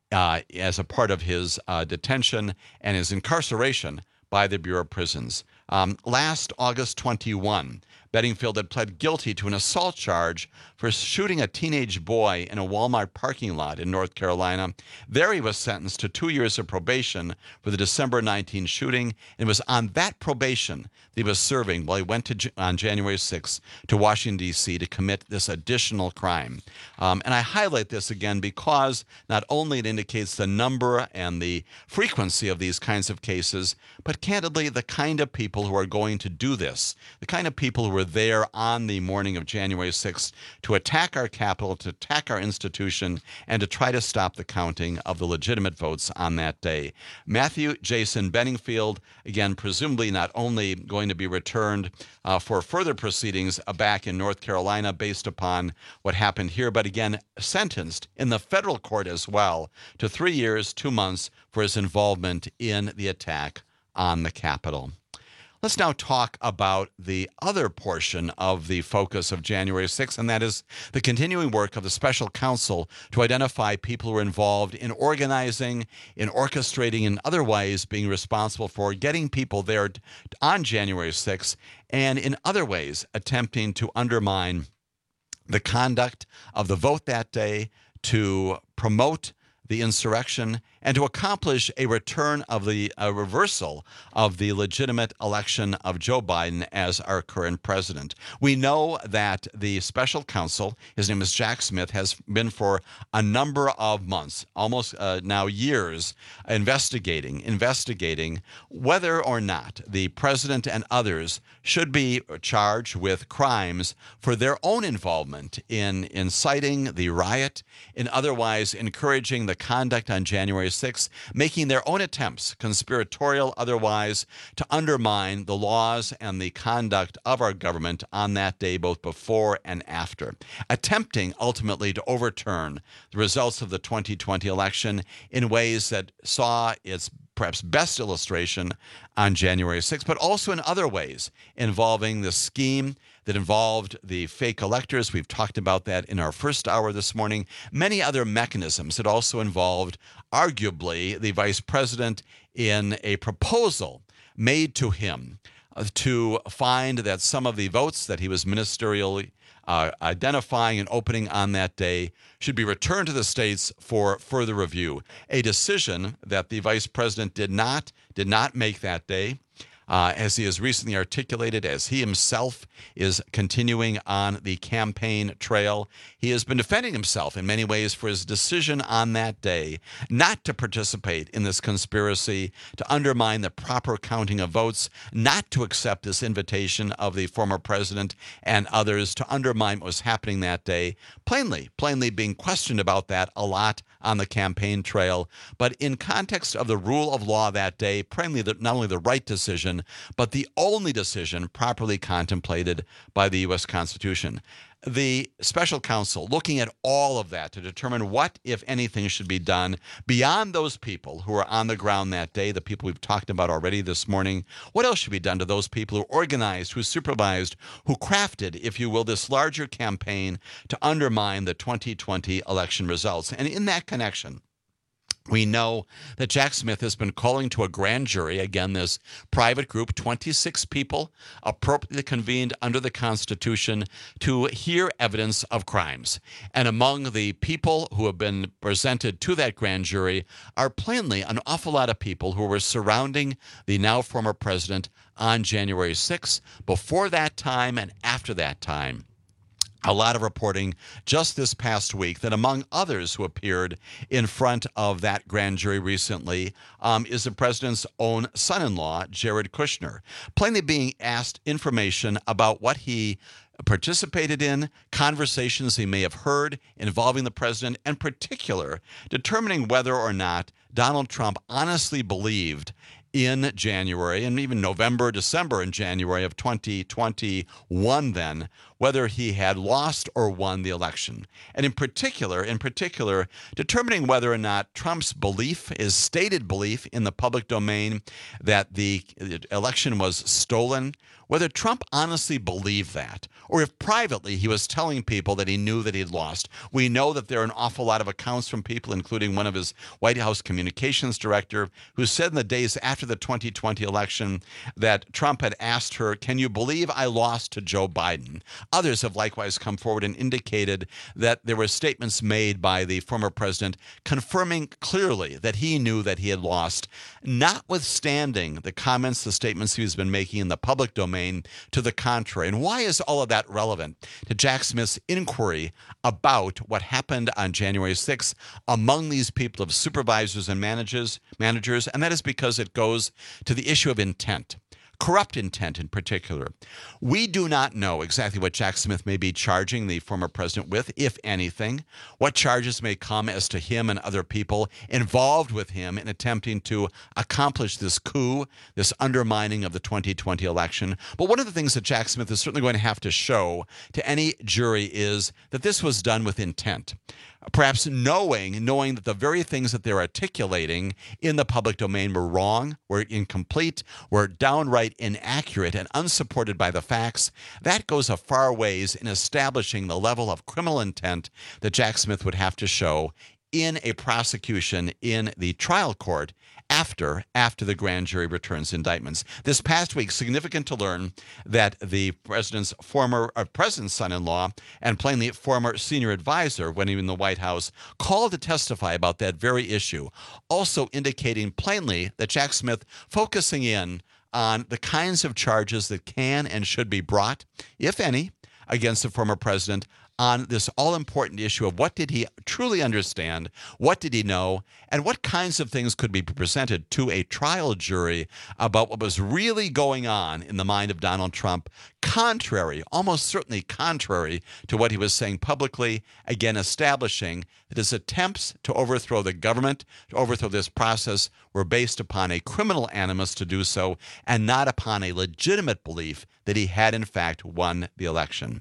uh, as a part of his uh, detention and his incarceration by the Bureau of Prisons. Um, last August twenty-first, Bedingfield had pled guilty to an assault charge for shooting a teenage boy in a Walmart parking lot in North Carolina. There he was sentenced to two years of probation for the December nineteenth shooting, and it was on that probation that he was serving while he went to on January sixth to Washington, D C to commit this additional crime. Um, and I highlight this again because not only it indicates the number and the frequency of these kinds of cases, but candidly the kind of people who are going to do this, the kind of people who were there on the morning of January sixth to attack our Capitol, to attack our institution, and to try to stop the counting of the legitimate votes on that day. Matthew Jason Bedingfield, again, presumably not only going to be returned uh, for further proceedings uh, back in North Carolina based upon what happened here, but again, sentenced in the federal court as well to three years, two months for his involvement in the attack on the Capitol. Let's now talk about the other portion of the focus of January sixth, and that is the continuing work of the special counsel to identify people who are involved in organizing, in orchestrating, and otherwise being responsible for getting people there on January sixth, and in other ways attempting to undermine the conduct of the vote that day, to promote the insurrection, and to accomplish a return of the a reversal of the legitimate election of Joe Biden as our current president. We know that the special counsel, his name is Jack Smith, has been for a number of months, almost uh, now years, investigating, investigating whether or not the president and others should be charged with crimes for their own involvement in inciting the riot, in otherwise encouraging the conduct on January sixth, making their own attempts, conspiratorial otherwise, to undermine the laws and the conduct of our government on that day, both before and after, attempting ultimately to overturn the results of the twenty twenty election in ways that saw its perhaps best illustration on January sixth, but also in other ways involving the scheme that involved the fake electors. We've talked about that in our first hour this morning. Many other mechanisms that also involved, arguably, the vice president in a proposal made to him to find that some of the votes that he was ministerially uh, identifying and opening on that day should be returned to the states for further review. A decision that the vice president did not did not make that day. Uh, as he has recently articulated, as he himself is continuing on the campaign trail, he has been defending himself in many ways for his decision on that day not to participate in this conspiracy to undermine the proper counting of votes, not to accept this invitation of the former president and others to undermine what was happening that day, plainly, plainly being questioned about that a lot on the campaign trail. But in context of the rule of law that day, plainly the, not only the right decision, but the only decision properly contemplated by the U S Constitution. The special counsel looking at all of that to determine what, if anything, should be done beyond those people who are on the ground that day, the people we've talked about already this morning. What else should be done to those people who organized, who supervised, who crafted, if you will, this larger campaign to undermine the twenty twenty election results? And in that connection, we know that Jack Smith has been calling to a grand jury, again, this private group, twenty-six people appropriately convened under the Constitution to hear evidence of crimes. And among the people who have been presented to that grand jury are plainly an awful lot of people who were surrounding the now former president on January sixth, before that time and after that time. A lot of reporting just this past week that among others who appeared in front of that grand jury recently um, is the president's own son-in-law, Jared Kushner, plainly being asked information about what he participated in, conversations he may have heard involving the president, and in particular, determining whether or not Donald Trump honestly believed in January and even November, December and January of twenty twenty-one then, whether he had lost or won the election. And in particular, in particular, determining whether or not Trump's belief, his stated belief in the public domain that the election was stolen, whether Trump honestly believed that, or if privately he was telling people that he knew that he'd lost. We know that there are an awful lot of accounts from people, including one of his White House communications director, who said in the days after the twenty twenty election that Trump had asked her, "Can you believe I lost to Joe Biden?" Others have likewise come forward and indicated that there were statements made by the former president confirming clearly that he knew that he had lost, notwithstanding the comments, the statements he's been making in the public domain to the contrary. And why is all of that relevant to Jack Smith's inquiry about what happened on January sixth among these people of supervisors and managers, managers? And that is because it goes to the issue of intent. Corrupt intent in particular. We do not know exactly what Jack Smith may be charging the former president with, if anything, what charges may come as to him and other people involved with him in attempting to accomplish this coup, this undermining of the twenty twenty election. But one of the things that Jack Smith is certainly going to have to show to any jury is that this was done with intent. Perhaps knowing, knowing that the very things that they're articulating in the public domain were wrong, were incomplete, were downright inaccurate and unsupported by the facts, that goes a far ways in establishing the level of criminal intent that Jack Smith would have to show in a prosecution in the trial court after after the grand jury returns indictments. This past week, significant to learn that the president's former uh, president's son-in-law and plainly former senior advisor when he was in the White House called to testify about that very issue, also indicating plainly that Jack Smith focusing in on the kinds of charges that can and should be brought, if any, against the former president on this all-important issue of what did he truly understand, what did he know, and what kinds of things could be presented to a trial jury about what was really going on in the mind of Donald Trump, contrary, almost certainly contrary to what he was saying publicly, again establishing that his attempts to overthrow the government, to overthrow this process, were based upon a criminal animus to do so and not upon a legitimate belief that he had in fact won the election.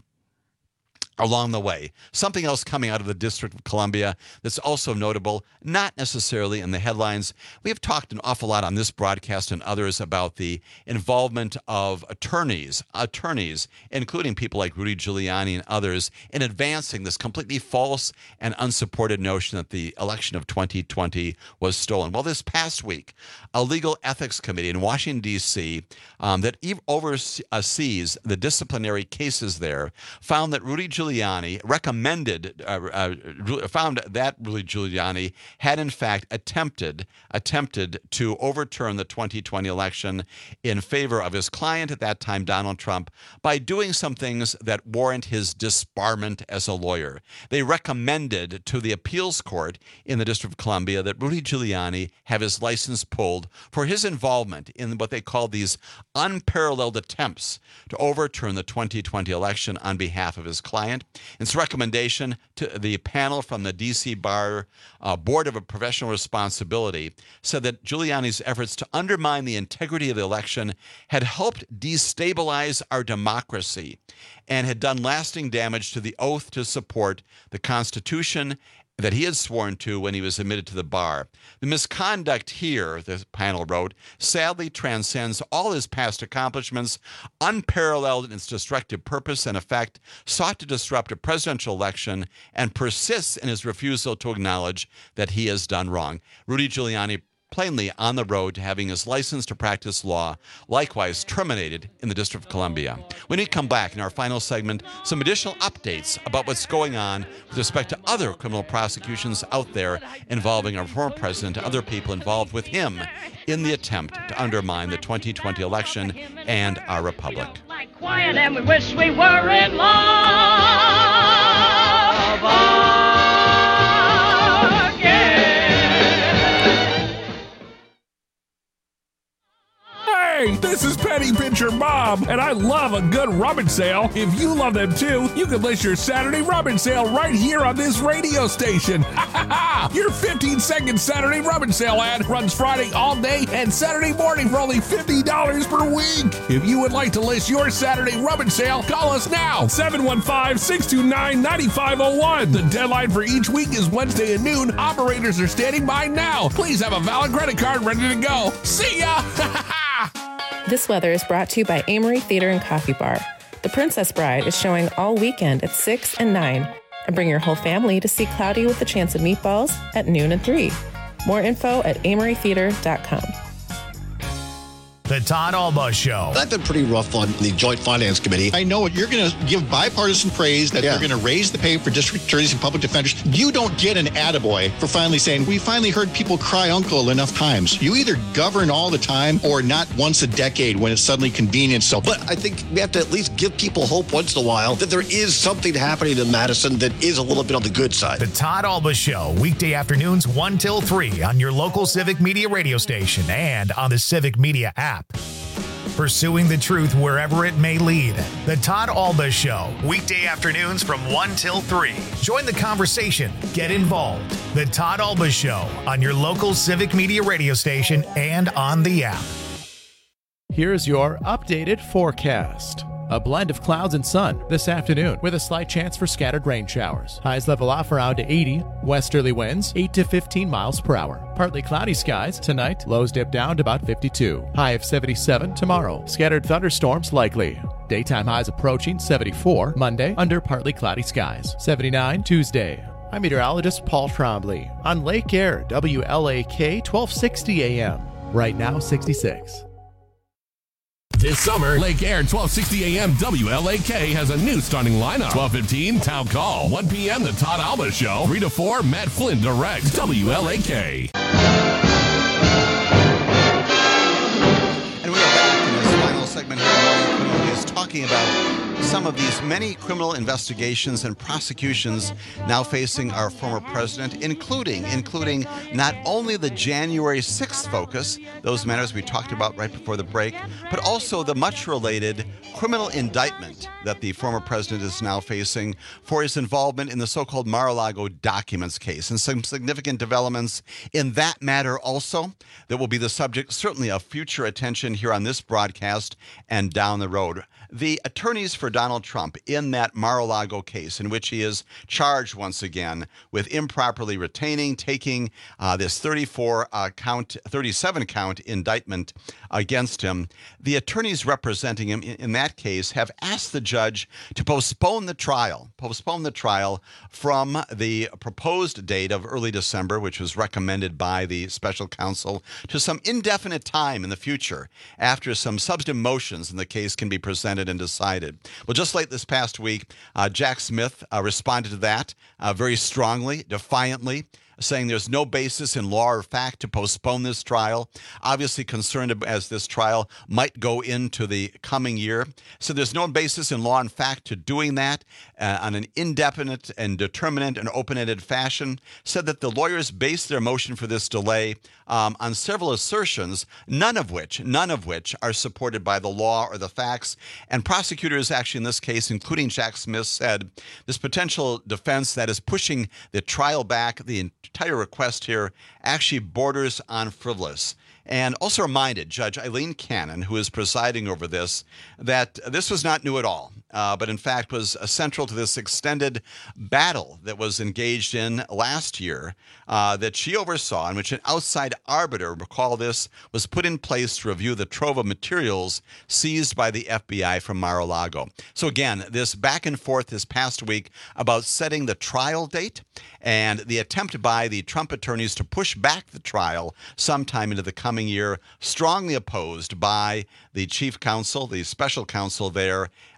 Along the way, something else coming out of the District of Columbia that's also notable, not necessarily in the headlines. We have talked an awful lot on this broadcast and others about the involvement of attorneys, attorneys, including people like Rudy Giuliani and others, in advancing this completely false and unsupported notion that the election of twenty twenty was stolen. Well, this past week, a legal ethics committee in Washington, D C, um, that oversees the disciplinary cases there, found that Rudy Giuliani Giuliani recommended, uh, uh, found that Rudy Giuliani had in fact attempted attempted to overturn the twenty twenty election in favor of his client at that time, Donald Trump, by doing some things that warrant his disbarment as a lawyer. They recommended to the appeals court in the District of Columbia that Rudy Giuliani have his license pulled for his involvement in what they call these unparalleled attempts to overturn the twenty twenty election on behalf of his client. Its recommendation to the panel from the D C Bar uh, Board of Professional Responsibility said that Giuliani's efforts to undermine the integrity of the election had helped destabilize our democracy and had done lasting damage to the oath to support the Constitution that he had sworn to when he was admitted to the bar. The misconduct here, the panel wrote, sadly transcends all his past accomplishments, unparalleled in its destructive purpose and effect, sought to disrupt a presidential election, and persists in his refusal to acknowledge that he has done wrong. Rudy Giuliani plainly on the road to having his license to practice law likewise terminated in the District of Columbia. When we come back in our final segment, some additional updates about what's going on with respect to other criminal prosecutions out there involving our former president and other people involved with him in the attempt to undermine the twenty twenty election and our republic. Like quiet and we wish we were in love. Hey, this is Penny Pincher Bob, and I love a good rummage sale. If you love them too, you can list your Saturday rummage sale right here on this radio station. Ha ha ha! Your fifteen second Saturday rummage sale ad runs Friday all day and Saturday morning for only fifty dollars per week. If you would like to list your Saturday rummage sale, call us now, seven one five, six two nine, nine five zero one. The deadline for each week is Wednesday at noon. Operators are standing by now. Please have a valid credit card ready to go. See ya! This weather is brought to you by Amory Theater and Coffee Bar. The Princess Bride is showing all weekend at six and nine. And bring your whole family to see Cloudy with a Chance of Meatballs at noon and three. More info at amory theater dot com. The Todd Alba Show. I've been pretty rough on the Joint Finance Committee. I know you're going to give bipartisan praise that yeah. you're going to raise the pay for district attorneys and public defenders. You don't get an attaboy for finally saying, we finally heard people cry uncle enough times. You either govern all the time or not once a decade when it's suddenly convenient. So, but I think we have to at least give people hope once in a while that there is something happening in Madison that is a little bit on the good side. The Todd Alba Show, weekday afternoons one till three on your local Civic Media radio station and on the Civic Media app. Pursuing the truth wherever it may lead. The Todd Alba Show, weekday afternoons from one till three. Join the conversation. Get involved. The Todd Alba Show on your local Civic Media radio station and on the app. Here's your updated forecast. A blend of clouds and sun this afternoon with a slight chance for scattered rain showers. Highs level off around eighty. Westerly winds eight to fifteen miles per hour. Partly cloudy skies tonight. Lows dip down to about fifty-two. High of seventy-seven tomorrow. Scattered thunderstorms likely. Daytime highs approaching seventy-four. Monday under partly cloudy skies. seventy-nine Tuesday. I'm meteorologist Paul Trombley on Lake Air, W L A K twelve sixty A M. Right now sixty-six. This summer, Lake Air twelve sixty A M W L A K has a new starting lineup. twelve fifteen Town Call. one p.m. The Todd Alba Show. three to four Matt Flynn directs W L A K. And we are back in this final segment here in Morning Canoe is talking about some of these many criminal investigations and prosecutions now facing our former president, including including not only the January sixth focus, those matters we talked about right before the break, but also the much related criminal indictment that the former president is now facing for his involvement in the so-called Mar-a-Lago documents case, and some significant developments in that matter also that will be the subject certainly of future attention here on this broadcast and down the road. The attorneys for Donald Trump in that Mar-a-Lago case, in which he is charged once again with improperly retaining, taking uh, this thirty-four uh, count, thirty-seven count indictment against him, the attorneys representing him in, in that case have asked the judge to postpone the trial, postpone the trial from the proposed date of early December, which was recommended by the special counsel, to some indefinite time in the future after some substantive motions in the case can be presented and decided. Well, just late this past week, uh, Jack Smith uh, responded to that uh, very strongly, defiantly, saying there's no basis in law or fact to postpone this trial. Obviously concerned as this trial might go into the coming year. So there's no basis in law and fact to doing that uh, on an indefinite and determinate and open-ended fashion. Said that the lawyers based their motion for this delay um, on several assertions, none of which, none of which are supported by the law or the facts. And prosecutors actually in this case, including Jack Smith, said this potential defense that is pushing the trial back, the entire request here actually borders on frivolous. And also reminded Judge Eileen Cannon, who is presiding over this, that this was not new at all, uh, but in fact was uh, central to this extended battle that was engaged in last year uh, that she oversaw, in which an outside arbiter, recall this, was put in place to review the trove of materials seized by the F B I from Mar-a-Lago. So again, this back and forth this past week about setting the trial date and the attempt by the Trump attorneys to push back the trial sometime into the coming year, strongly opposed by the chief counsel, the special counsel there,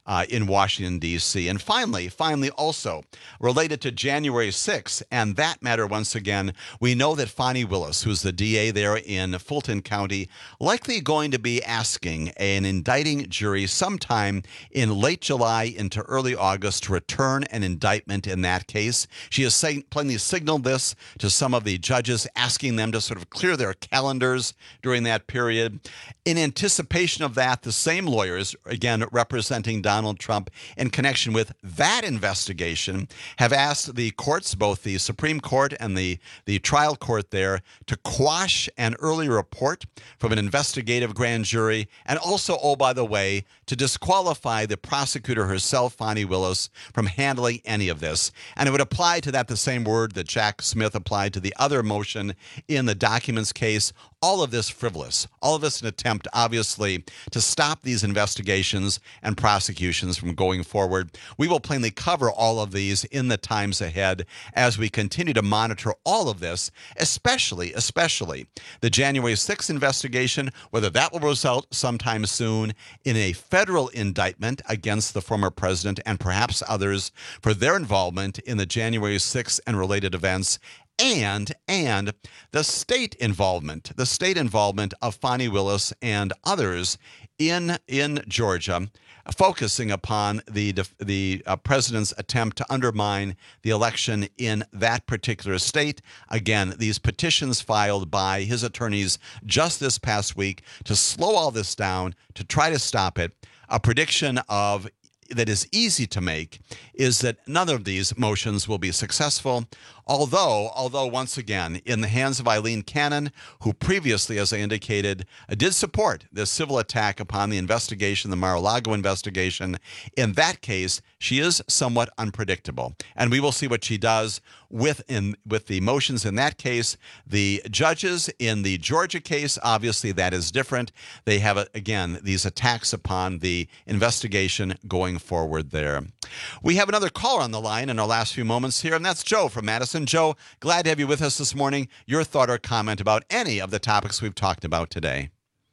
uh, in Washington, D C. And finally, finally, also related to January sixth, and that matter once again, we know that Fani Willis, who's the D A there in Fulton County, likely going to be asking an indicting jury sometime in late July into early August to return an indictment in that case. She has say, plainly signaled this to some of the judges, asking them to sort of clear their calendars during that period. In anticipation of that, the same lawyers, again representing Donald Trump in connection with that investigation, have asked the courts, both the Supreme Court and the, the trial court there, to quash an early report from an investigative grand jury, and also, oh, by the way, to disqualify the prosecutor herself, Fani Willis, from handling any of this. And it would apply to that the same word that Jack Smith applied to the other motion in the documents case. All of this frivolous, all of this an attempt, obviously, to stop these investigations and prosecutions from going forward. We will plainly cover all of these in the times ahead as we continue to monitor all of this, especially, especially the January sixth investigation, whether that will result sometime soon in a federal indictment against the former president and perhaps others for their involvement in the January sixth and related events, and and the state involvement, the state involvement of Fani Willis and others in in Georgia, focusing upon the the uh, president's attempt to undermine the election in that particular state. Again, these petitions filed by his attorneys just this past week to slow all this down, to try to stop it. A prediction of that is easy to make is that none of these motions will be successful. Although, although once again, in the hands of Eileen Cannon, who previously, as I indicated, did support this civil attack upon the investigation, the Mar-a-Lago investigation, in that case, she is somewhat unpredictable. And we will see what she does with in with the motions in that case. The judges in the Georgia case, obviously that is different. They have, again, these attacks upon the investigation going forward there. We have another caller on the line in our last few moments here, and that's Joe from Madison. Joe, glad to have you with us this morning. Your thought or comment about any of the topics we've talked about today.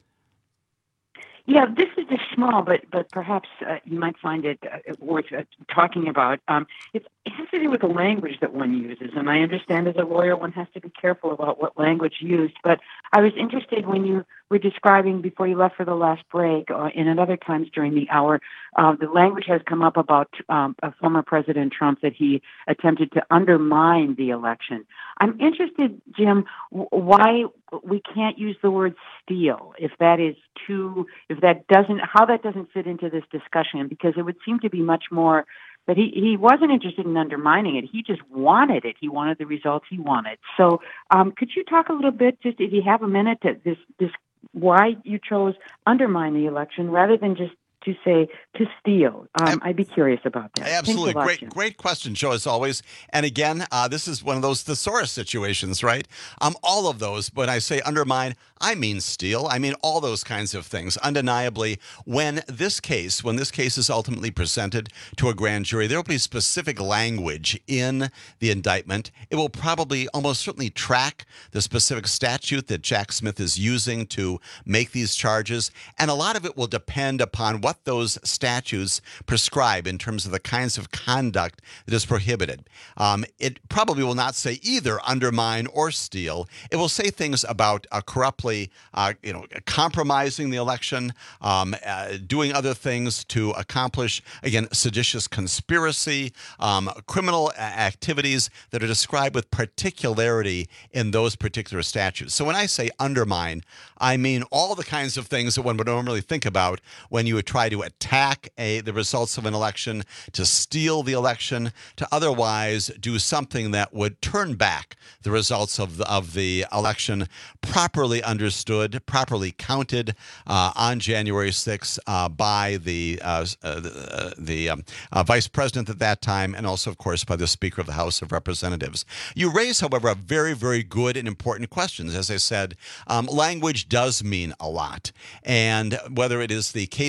Yeah, this is just small, but but perhaps uh, you might find it uh, worth uh, talking about. Um, it, it has to do with the language that one uses, and I understand as a lawyer one has to be careful about what language used. But I was interested when you were describing before you left for the last break, uh, and at other times during the hour, uh, the language has come up about um, a former President Trump that he attempted to undermine the election. I'm interested, Jim, w- why we can't use the word steal, if that is too, if that doesn't, how that doesn't fit into this discussion, because it would seem to be much more that he, he wasn't interested in undermining it. He just wanted it. He wanted the results he wanted. So um, could you talk a little bit, just if you have a minute, to this, this why you chose undermine the election rather than just to say to steal? Um, I'd be curious about that. Absolutely. Lot, great, Jim. great question, Joe, as always. And again, uh, this is one of those thesaurus situations, right? Um, all of those, when I say undermine, I mean steal. I mean all those kinds of things. Undeniably, when this case, when this case is ultimately presented to a grand jury, there will be specific language in the indictment. It will probably almost certainly track the specific statute that Jack Smith is using to make these charges. And a lot of it will depend upon what those statutes prescribe in terms of the kinds of conduct that is prohibited. Um, it probably will not say either undermine or steal. It will say things about uh, corruptly, uh, you know, compromising the election, um, uh, doing other things to accomplish, again, seditious conspiracy, um, criminal activities that are described with particularity in those particular statutes. So when I say undermine, I mean all the kinds of things that one would normally think about when you would try to attack a, the results of an election, to steal the election, to otherwise do something that would turn back the results of the, of the election properly understood, properly counted uh, on January sixth uh, by the, uh, uh, the, uh, the um, uh, vice president at that time, and also, of course, by the Speaker of the House of Representatives. You raise, however, a very, very good and important questions. As I said, um, language does mean a lot. And whether it is the case coming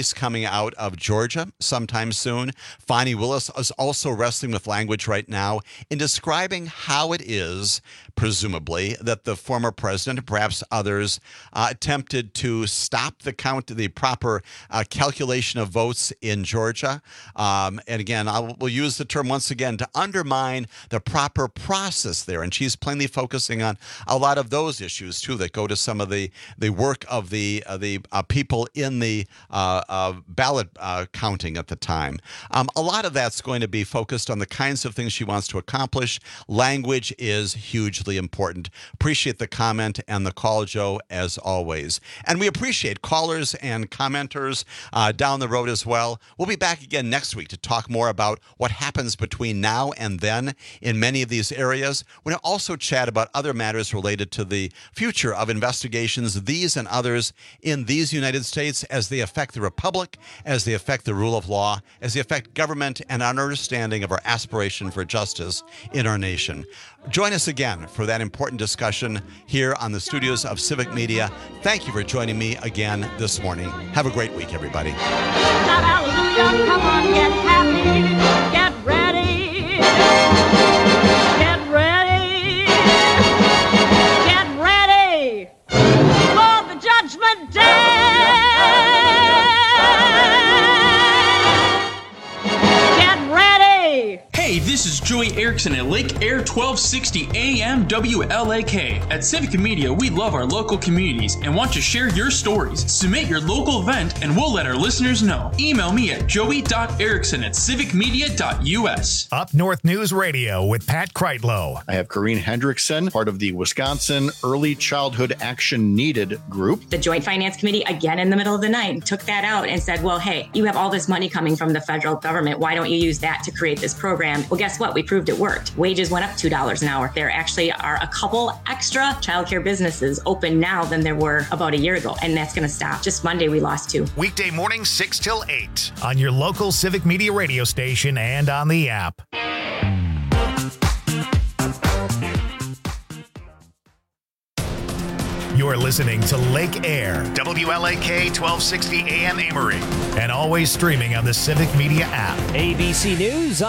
coming out of Georgia sometime soon. Fani Willis is also wrestling with language right now in describing how it is, presumably, that the former president, perhaps others, uh, attempted to stop the count, the proper uh, calculation of votes in Georgia. Um, and again, I will we'll use the term once again to undermine the proper process there. And she's plainly focusing on a lot of those issues, too, that go to some of the, the work of the, uh, the uh, people in the uh, uh, ballot uh, counting at the time. Um, a lot of that's going to be focused on the kinds of things she wants to accomplish. Language is hugely important. Appreciate the comment and the call, Joe, as always. And we appreciate callers and commenters uh, down the road as well. We'll be back again next week to talk more about what happens between now and then in many of these areas. We're going to also chat about other matters related to the future of investigations, these and others, in these United States as they affect the Republic, as they affect the rule of law, as they affect government and our understanding of our aspiration for justice in our nation. Join us again for that important discussion here on the studios of Civic Media. Thank you for joining me again this morning. Have a great week, everybody. Shout hallelujah, come on, get happy, get ready, get ready, get ready for the judgment day. Get ready. Hey, this is Joey Erickson at Lake Air twelve sixty A M W L A K. At Civic Media, we love our local communities and want to share your stories. Submit your local event and we'll let our listeners know. Email me at joey dot erickson at civic media dot u s. Up North News Radio with Pat Kreitlow. I have Corrine Hendrickson, part of the Wisconsin Early Childhood Action Needed group. The Joint Finance Committee, again in the middle of the night, took that out and said, well, hey, you have all this money coming from the federal government. Why don't you use that to create this program? Well, guess what? We proved it worked. Wages went up two dollars an hour. There actually are a couple extra childcare businesses open now than there were about a year ago, and that's going to stop. Just Monday, we lost two. Weekday mornings, six till eight on your local Civic Media radio station and on the app. You're listening to Lake Air, W L A K twelve sixty A M Amory, and always streaming on the Civic Media app. A B C News.